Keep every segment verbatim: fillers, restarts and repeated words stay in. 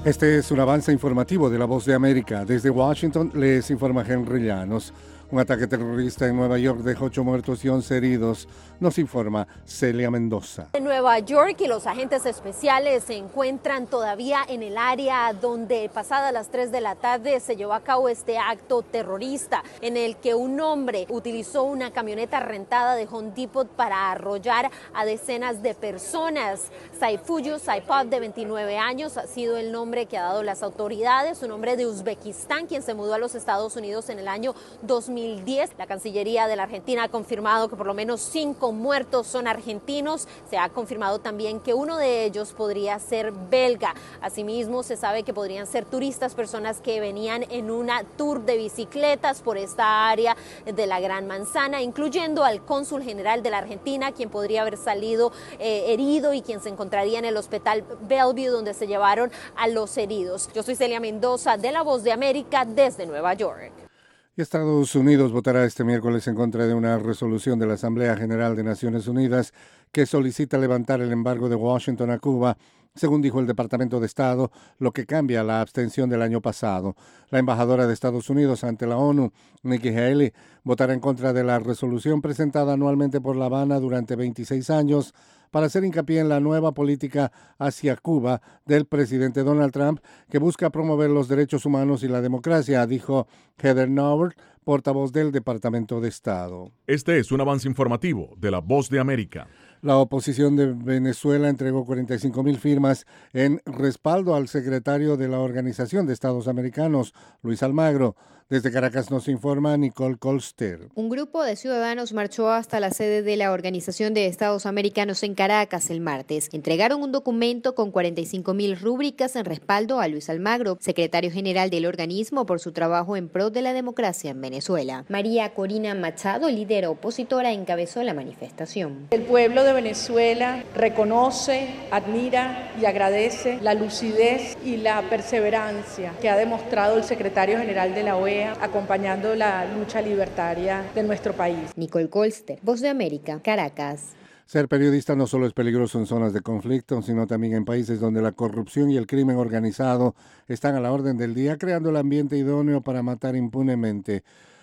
Este es un avance informativo de La Voz de América. Desde Washington les informa Henry Llanos. Un ataque terrorista en Nueva York dejó ocho muertos y once heridos, nos informa Celia Mendoza. En Nueva York, y los agentes especiales se encuentran todavía en el área donde pasadas las tres de la tarde se llevó a cabo este acto terrorista en el que un hombre utilizó una camioneta rentada de Home Depot para arrollar a decenas de personas. Saifuyo Saipov, de veintinueve años, ha sido el nombre que ha dado las autoridades, un hombre de Uzbekistán quien se mudó a los Estados Unidos en el año dos mil diez. La Cancillería de la Argentina ha confirmado que por lo menos cinco muertos son argentinos. Se ha confirmado también que uno de ellos podría ser belga. Asimismo, se sabe que podrían ser turistas, personas que venían en una tour de bicicletas por esta área de la Gran Manzana, incluyendo al cónsul general de la Argentina, quien podría haber salido eh, herido y quien se encontraría en el hospital Bellevue, donde se llevaron a los heridos. Yo soy Celia Mendoza de La Voz de América desde Nueva York. Y Estados Unidos votará este miércoles en contra de una resolución de la Asamblea General de Naciones Unidas que solicita levantar el embargo de Washington a Cuba, según dijo el Departamento de Estado, lo que cambia la abstención del año pasado. La embajadora de Estados Unidos ante la ONU, Nikki Haley, votará en contra de la resolución presentada anualmente por La Habana durante veintiséis años para hacer hincapié en la nueva política hacia Cuba del presidente Donald Trump, que busca promover los derechos humanos y la democracia, dijo Heather Nauert, portavoz del Departamento de Estado. Este es un avance informativo de La Voz de América. La oposición de Venezuela entregó cuarenta y cinco mil firmas en respaldo al secretario de la Organización de Estados Americanos, Luis Almagro. Desde Caracas nos informa Nicole Colster. Un grupo de ciudadanos marchó hasta la sede de la Organización de Estados Americanos en Caracas el martes. Entregaron un documento con cuarenta y cinco mil rúbricas en respaldo a Luis Almagro, secretario general del organismo, por su trabajo en pro de la democracia en Venezuela. María Corina Machado, líder opositora, encabezó la manifestación. El pueblo de Venezuela reconoce, admira y agradece la lucidez y la perseverancia que ha demostrado el secretario general de la O E A acompañando la lucha libertaria de nuestro país. Nicole Colster, Voz de América, Caracas. Ser periodista no solo es peligroso en zonas de conflicto, sino también en países donde la corrupción y el crimen organizado están a la orden del día, creando el ambiente idóneo para matar impunemente.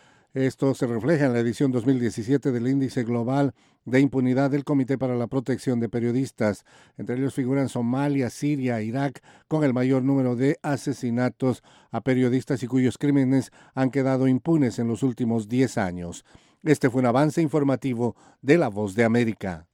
Esto se refleja en la edición dos mil diecisiete del Índice Global de Impunidad del Comité para la Protección de Periodistas. Entre ellos figuran Somalia, Siria, Irak, con el mayor número de asesinatos a periodistas y cuyos crímenes han quedado impunes en los últimos diez años. Este fue un avance informativo de La Voz de América.